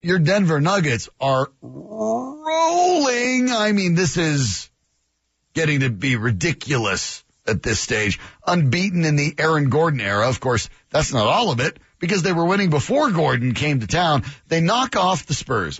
your Denver Nuggets are rolling. I mean, this is getting to be ridiculous at this stage. Unbeaten in the Aaron Gordon era. Of course, that's not all of it because they were winning before Gordon came to town. They knock off the Spurs,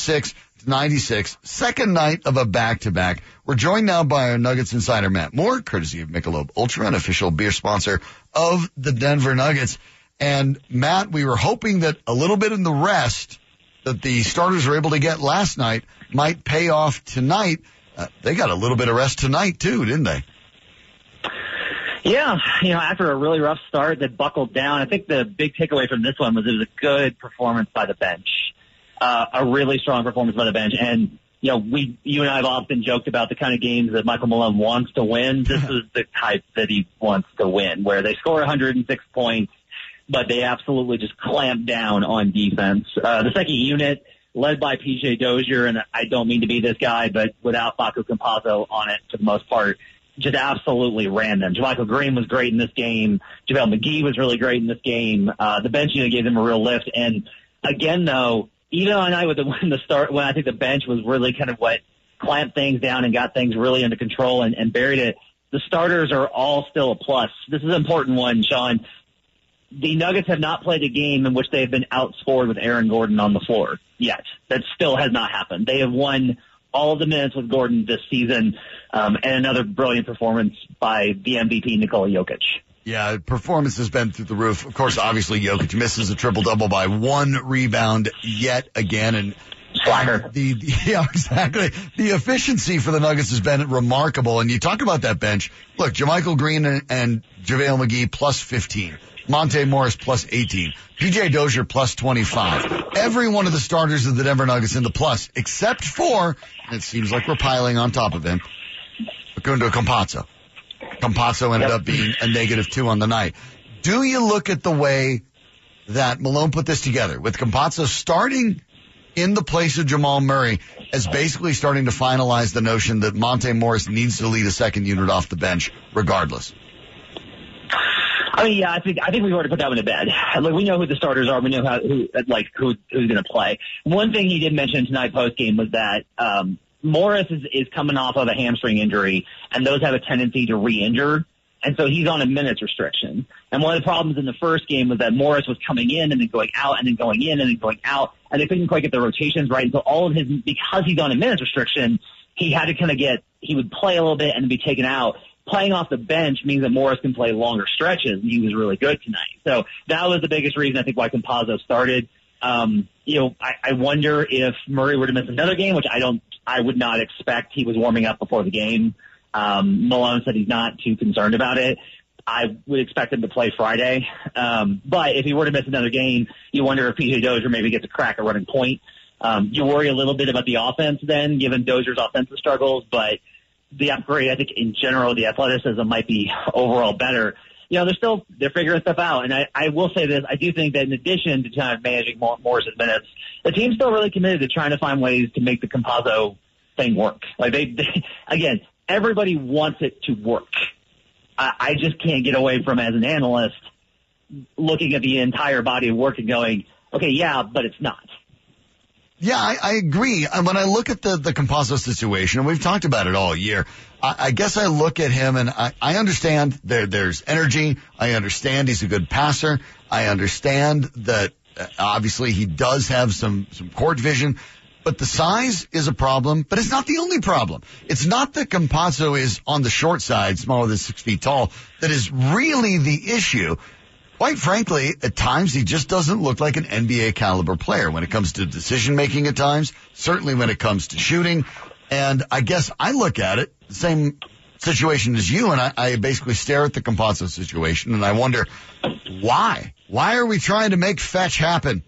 106-96, second night of a back-to-back. We're joined now by our Nuggets insider, Matt Moore, courtesy of Michelob Ultra, an official beer sponsor of the Denver Nuggets. And Matt, we were hoping that a little bit in the rest that the starters were able to get last night might pay off tonight. They got a little bit of rest tonight too, didn't they? Yeah, after a really rough start that buckled down, I think the big takeaway from this one was it was a good performance by the bench, a really strong performance by the bench. And, you and I have often joked about the kind of games that Michael Malone wants to win. This is the type that he wants to win, where they score 106 points, but they absolutely just clamp down on defense. The second unit, led by PJ Dozier, and I don't mean to be this guy, but without Facu Campazzo on it for the most part, just absolutely ran them. JaMychal Green was great in this game. JaVale McGee was really great in this game. The bench unit gave them a real lift. And again, though, even on night when I think the bench was really kind of what clamped things down and got things really under control and buried it, the starters are all still a plus. This is an important one, Sean. The Nuggets have not played a game in which they have been outscored with Aaron Gordon on the floor yet. That still has not happened. They have won all of the minutes with Gordon this season, and another brilliant performance by the MVP, Nikola Jokic. Yeah, performance has been through the roof. Of course, obviously, Jokic misses a triple-double by one rebound yet again. And Swagger. Yeah, exactly. The efficiency for the Nuggets has been remarkable. And you talk about that bench. Look, JaMychal Green and JaVale McGee plus 15. Monte Morris plus 18. PJ Dozier plus 25. Every one of the starters of the Denver Nuggets in the plus, except for, and it seems like we're piling on top of him, Facundo Campazzo. Campazzo ended up being a -2 on the night. Do you look at the way that Malone put this together, with Campazzo starting in the place of Jamal Murray as basically starting to finalize the notion that Monte Morris needs to lead a second unit off the bench regardless? I mean, yeah, I think we've already put that one to bed. Like, we know who the starters are. We know who's going to play. One thing he did mention tonight post game was that Morris is coming off of a hamstring injury, and those have a tendency to re-injure, and so he's on a minutes restriction. And one of the problems in the first game was that Morris was coming in and then going out and then going in and then going out, and they couldn't quite get the rotations right. And so because he's on a minutes restriction, he had to he would play a little bit and then be taken out. Playing off the bench means that Morris can play longer stretches, and he was really good tonight. So that was the biggest reason I think why Campazzo started. I wonder if Murray were to miss another game, which I would not expect. He was warming up before the game. Malone said he's not too concerned about it. I would expect him to play Friday. But if he were to miss another game, you wonder if PJ Dozier maybe gets a crack at running point. You worry a little bit about the offense then, given Dozier's offensive struggles, but the upgrade, I think in general, the athleticism might be overall better. They're figuring stuff out. And I will say this, I do think that in addition to kind of managing Morris's minutes, the team's still really committed to trying to find ways to make the Campazzo thing work. Like again, everybody wants it to work. I just can't get away from, as an analyst, looking at the entire body of work and going, okay, yeah, but it's not. Yeah, I agree. When I look at the Campazzo situation, and we've talked about it all year, I guess I look at him and I understand there's energy. I understand he's a good passer. I understand that obviously he does have some court vision, but the size is a problem, but it's not the only problem. It's not that Campazzo is on the short side, smaller than 6 feet tall, that is really the issue. Quite frankly, at times he just doesn't look like an NBA caliber player when it comes to decision making at times, certainly when it comes to shooting. And I guess I look at it the same situation as you, and I basically stare at the Campazzo situation and I wonder why? Why are we trying to make fetch happen?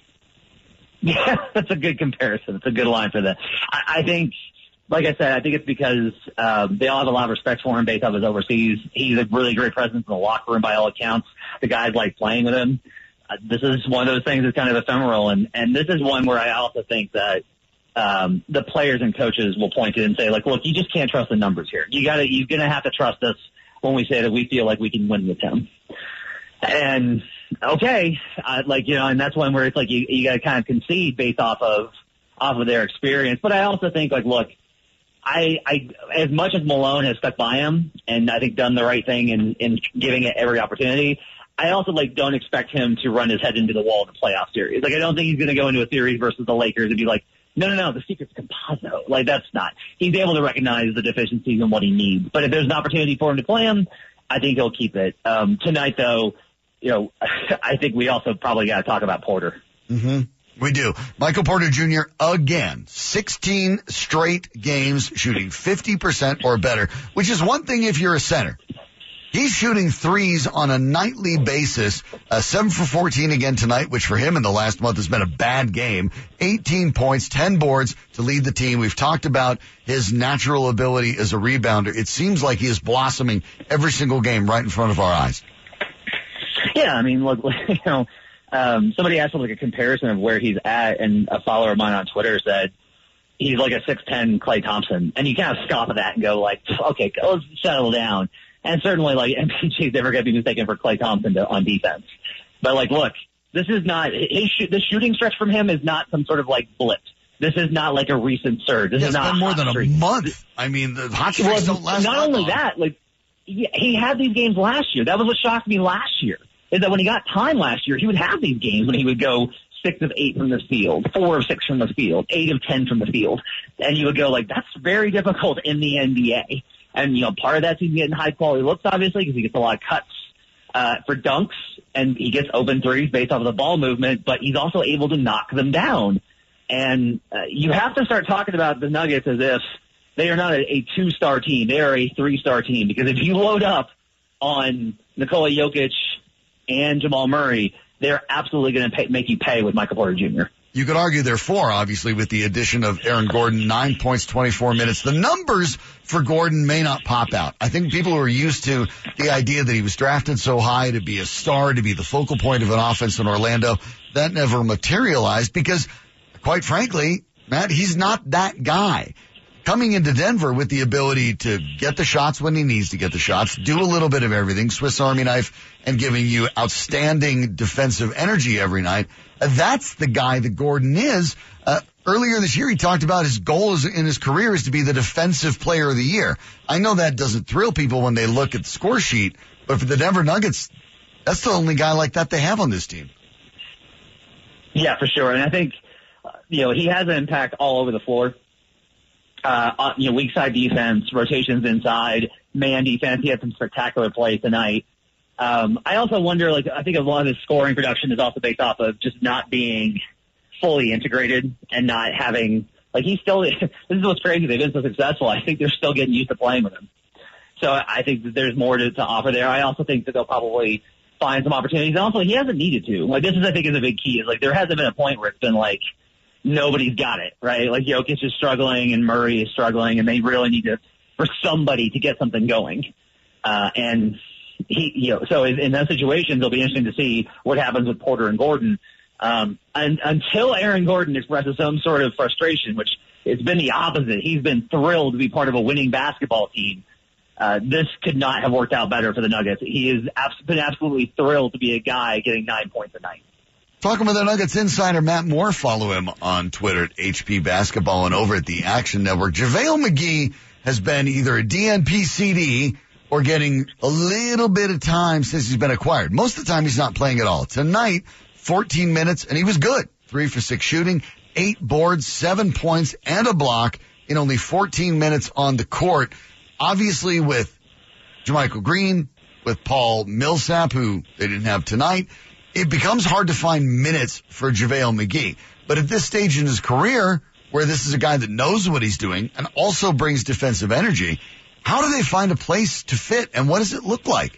Yeah, that's a good comparison. It's a good line for that. I think, like I said, I think it's because they all have a lot of respect for him based off his overseas. He's a really great presence in the locker room by all accounts. The guys like playing with him. This is one of those things that's kind of ephemeral, and this is one where I also think that the players and coaches will point to it and say, like, look, you just can't trust the numbers here. You're gonna have to trust us when we say that we feel like we can win with him. And okay, and that's one where it's like you got to kind of concede based off of their experience. But I also think, look, I as much as Malone has stuck by him and I think done the right thing in giving it every opportunity, I also don't expect him to run his head into the wall in the playoff series. I don't think he's going to go into a series versus the Lakers and be like, no, the secret's Campazzo. That's not. He's able to recognize the deficiencies and what he needs. But if there's an opportunity for him to play him, I think he'll keep it. Tonight, though, I think we also probably got to talk about Porter. Mm-hmm. We do. Michael Porter Jr. again, 16 straight games shooting 50% or better, which is one thing if you're a center. He's shooting threes on a nightly basis, 7 for 14 again tonight, which for him in the last month has been a bad game. 18 points, 10 boards to lead the team. We've talked about his natural ability as a rebounder. It seems like he is blossoming every single game right in front of our eyes. Yeah, look, somebody asked for a comparison of where he's at, and a follower of mine on Twitter said he's like a 6'10" Klay Thompson. And you kind of scoff at that and go okay, let's settle down. And certainly, MPJ is never going to be mistaken for Klay Thompson on defense. But, look, this is not the shooting stretch from him is not some sort of, blip. This is not a recent surge. This is not been more than a month. The hot streaks don't last not only that, he had these games last year. That was what shocked me last year, is that when he got time last year, he would have these games when he would go 6 of 8 from the field, 4 of 6 from the field, 8 of 10 from the field. And you would go, that's very difficult in the NBA. And, part of that's he's getting high-quality looks, obviously, because he gets a lot of cuts for dunks, and he gets open threes based off of the ball movement, but he's also able to knock them down. And you have to start talking about the Nuggets as if they are not a 2-star team. They are a 3-star team, because if you load up on Nikola Jokic and Jamal Murray, they're absolutely going to make you pay with Michael Porter Jr. You could argue there are 4, obviously, with the addition of Aaron Gordon, 9 points, 24 minutes. The numbers for Gordon may not pop out. I think people who are used to the idea that he was drafted so high to be a star, to be the focal point of an offense in Orlando, that never materialized because, quite frankly, Matt, he's not that guy. Coming into Denver with the ability to get the shots when he needs to get the shots, do a little bit of everything, Swiss Army knife, and giving you outstanding defensive energy every night. That's the guy that Gordon is. Earlier this year, he talked about his goal in his career is to be the defensive player of the year. I know that doesn't thrill people when they look at the score sheet, but for the Denver Nuggets, that's the only guy like that they have on this team. Yeah, for sure. And I think, he has an impact all over the floor. Weak side defense, rotations inside, man defense. He had some spectacular plays tonight. I also wonder, I think a lot of his scoring production is also based off of just not being fully integrated and not having, he's still, this is what's crazy. They've been so successful. I think they're still getting used to playing with him. So I think that there's more to offer there. I also think that they'll probably find some opportunities. And also, he hasn't needed to. This is, I think, is a big key. Is there hasn't been a point where it's been nobody's got it, right? Jokic is struggling and Murray is struggling, and they really need for somebody to get something going. And so in that situation, it'll be interesting to see what happens with Porter and Gordon. And until Aaron Gordon expresses some sort of frustration, which it's been the opposite. He's been thrilled to be part of a winning basketball team. This could not have worked out better for the Nuggets. He has been absolutely thrilled to be a guy getting 9 points a night. Talking with the Nuggets insider Matt Moore. Follow him on Twitter at HP Basketball and over at the Action Network. JaVale McGee has been either a DNP CD or getting a little bit of time since he's been acquired. Most of the time he's not playing at all. Tonight, 14 minutes, and he was good. 3 for 6 shooting, 8 boards, 7 points, and a block in only 14 minutes on the court. Obviously with JaMychal Green, with Paul Millsap, who they didn't have tonight, it becomes hard to find minutes for JaVale McGee. But at this stage in his career, where this is a guy that knows what he's doing and also brings defensive energy, how do they find a place to fit, and what does it look like?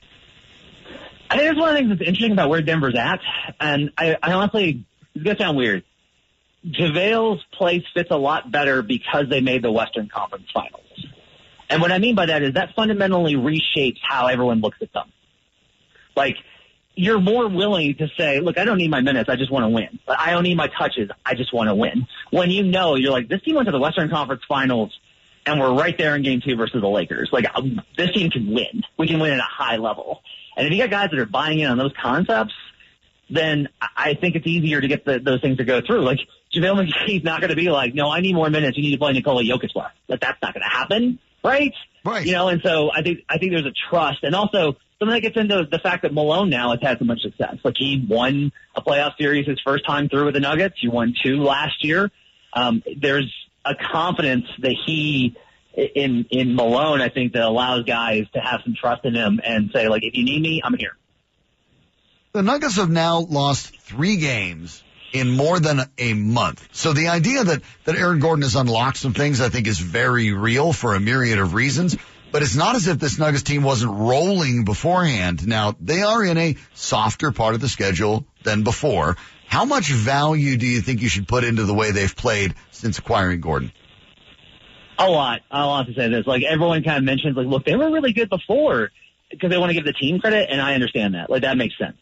I think that's one of the things that's interesting about where Denver's at. And I honestly, it's going to sound weird. JaVale's place fits a lot better because they made the Western Conference Finals. And what I mean by that is that fundamentally reshapes how everyone looks at them. You're more willing to say, look, I don't need my minutes. I just want to win. I don't need my touches. I just want to win. When you're this team went to the Western Conference Finals and we're right there in game 2 versus the Lakers. This team can win. We can win at a high level. And if you got guys that are buying in on those concepts, then I think it's easier to get those things to go through. Like, JaVale McGee's not going to be like, no, I need more minutes. You need to play Nikola Jokic less. That's not going to happen, right? Right. And so I think there's a trust. And also, something that gets into the fact that Malone now has had so much success. Like, he won a playoff series his first time through with the Nuggets. He won 2 last year. There's a confidence that in Malone, I think, that allows guys to have some trust in him and say, like, if you need me, I'm here. The Nuggets have now lost 3 games in more than a month. So the idea that Aaron Gordon has unlocked some things, I think, is very real for a myriad of reasons. But it's not as if this Nuggets team wasn't rolling beforehand. Now, they are in a softer part of the schedule than before. How much value do you think you should put into the way they've played since acquiring Gordon? A lot. I'll have to say this. Like, everyone kind of mentions, like, look, they were really good before because they want to give the team credit, and I understand that. Like, that makes sense.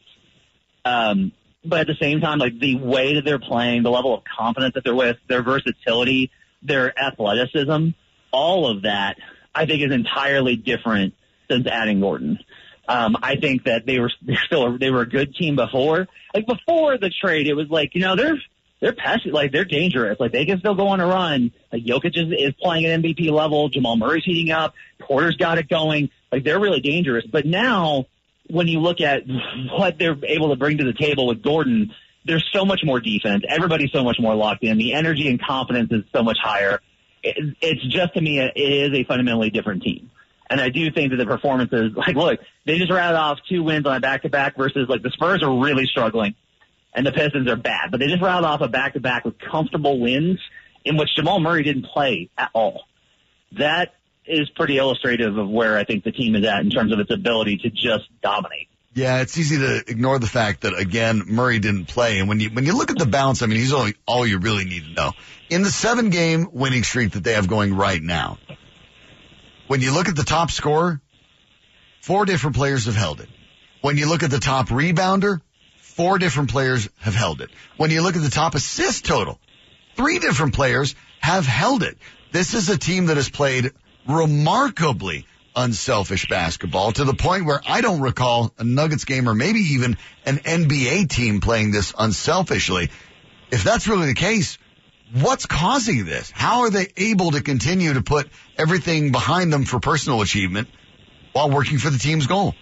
But at the same time, like, the way that they're playing, the level of confidence that they're with, their versatility, their athleticism, all of that, I think, is entirely different since adding Gordon. I think that they were a good team before. Like, before the trade, it was like, they're passionate, like, they're dangerous. Like, they can still go on a run. Like, Jokic is playing at MVP level. Jamal Murray's heating up. Porter's got it going. Like, they're really dangerous. But now, when you look at what they're able to bring to the table with Gordon, there's so much more defense. Everybody's so much more locked in. The energy and confidence is so much higher. It's just, to me, it is a fundamentally different team. And I do think that the performances, like, look, they just rattled off 2 wins on a back-to-back versus, like, the Spurs are really struggling and the Pistons are bad. But they just rattled off a back-to-back with comfortable wins in which Jamal Murray didn't play at all. That is pretty illustrative of where I think the team is at in terms of its ability to just dominate. Yeah, it's easy to ignore the fact that, again, Murray didn't play. And when you look at the bounce, I mean, he's all you really need to know. In the 7-game winning streak that they have going right now, when you look at the top scorer, 4 different players have held it. When you look at the top rebounder, 4 different players have held it. When you look at the top assist total, 3 different players have held it. This is a team that has played remarkably unselfish basketball to the point where I don't recall a Nuggets game or maybe even an NBA team playing this unselfishly. If that's really the case, what's causing this? How are they able to continue to put everything behind them for personal achievement while working for the team's goal?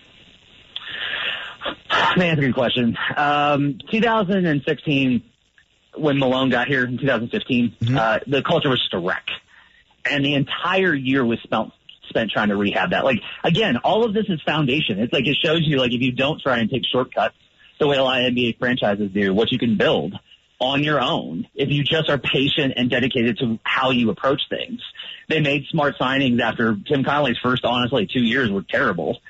Man, that's a good question. 2016, when Malone got here in 2015, the culture was just a wreck. And the entire year was spent trying to rehab that. Like, again, all of this is foundation. It's like, it shows you, like, if you don't try and take shortcuts the way a lot of NBA franchises do, what you can build on your own if you just are patient and dedicated to how you approach things. They made smart signings after Tim Connelly's first, honestly, 2 years were terrible.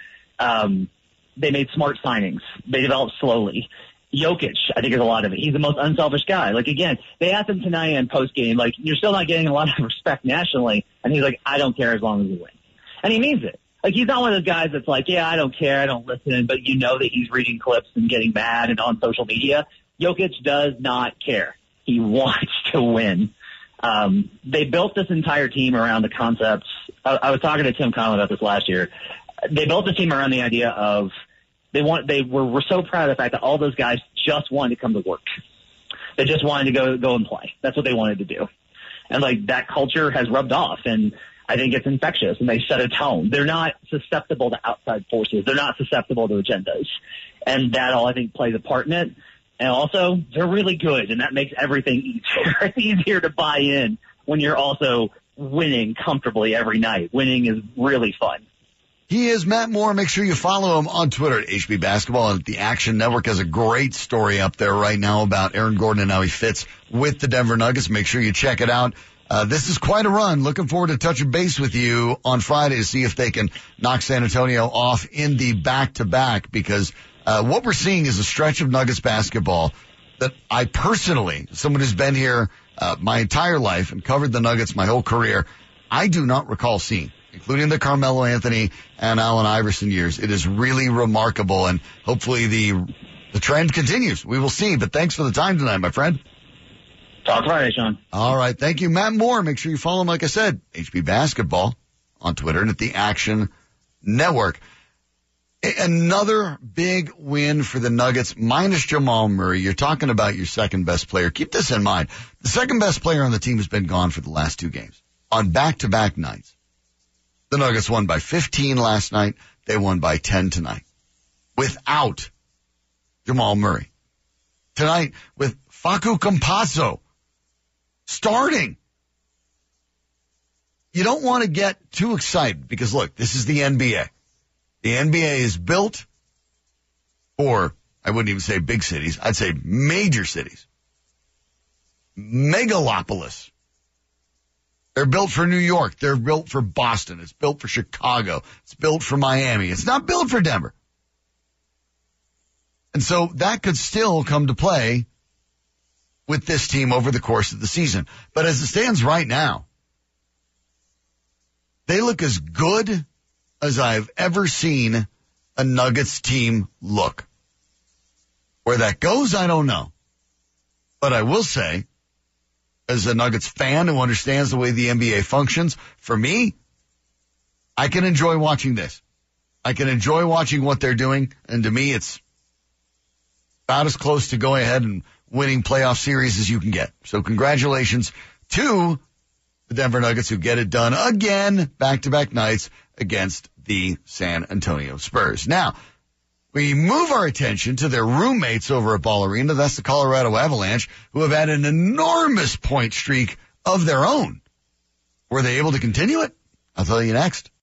They made smart signings. They developed slowly. Jokic, I think, is a lot of it. He's the most unselfish guy. Like, again, they asked him tonight in post-game, like, you're still not getting a lot of respect nationally. And he's like, I don't care as long as we win. And he means it. Like, he's not one of those guys that's like, yeah, I don't care, I don't listen, but you know that he's reading clips and getting mad and on social media. Jokic does not care. He wants to win. They built this entire team around the concepts. I was talking to Tim Connelly about this last year. They built the team around the idea of they were so proud of the fact that all those guys just wanted to come to work. They just wanted to go and play. That's what they wanted to do. And, like, that culture has rubbed off, and I think it's infectious, and they set a tone. They're not susceptible to outside forces. They're not susceptible to agendas. And that all, I think, plays a part in it. And also, they're really good, and that makes everything easier. It's easier to buy in when you're also winning comfortably every night. Winning is really fun. He is Matt Moore. Make sure you follow him on Twitter at HB Basketball. And the Action Network has a great story up there right now about Aaron Gordon and how he fits with the Denver Nuggets. Make sure you check it out. This is quite a run. Looking forward to touching base with you on Friday to see if they can knock San Antonio off in the back-to-back, because what we're seeing is a stretch of Nuggets basketball that I personally, someone who's been here my entire life and covered the Nuggets my whole career, I do not recall seeing, including the Carmelo Anthony and Allen Iverson years. It is really remarkable, and hopefully the trend continues. We will see, but thanks for the time tonight, my friend. Talk Friday, Sean. All right. Thank you, Matt Moore. Make sure you follow him, like I said, HB Basketball on Twitter and at the Action Network. Another big win for the Nuggets, minus Jamal Murray. You're talking about your second best player. Keep this in mind. The second best player on the team has been gone for the last 2 games on back-to-back nights. The Nuggets won by 15 last night. They won by 10 tonight without Jamal Murray. Tonight with Facu Campazzo starting. You don't want to get too excited because, look, this is the NBA. The NBA is built for, I wouldn't even say big cities, I'd say major cities. Megalopolis. They're built for New York. They're built for Boston. It's built for Chicago. It's built for Miami. It's not built for Denver. And so that could still come to play with this team over the course of the season. But as it stands right now, they look as good as I've ever seen a Nuggets team look. Where that goes, I don't know. But I will say, as a Nuggets fan who understands the way the NBA functions, for me, I can enjoy watching this. I can enjoy watching what they're doing, and to me, it's about as close to going ahead and winning playoff series as you can get. So congratulations to the Denver Nuggets who get it done again, back-to-back nights against the San Antonio Spurs. Now, we move our attention to their roommates over at Ball Arena. That's the Colorado Avalanche, who have had an enormous point streak of their own. Were they able to continue it? I'll tell you next.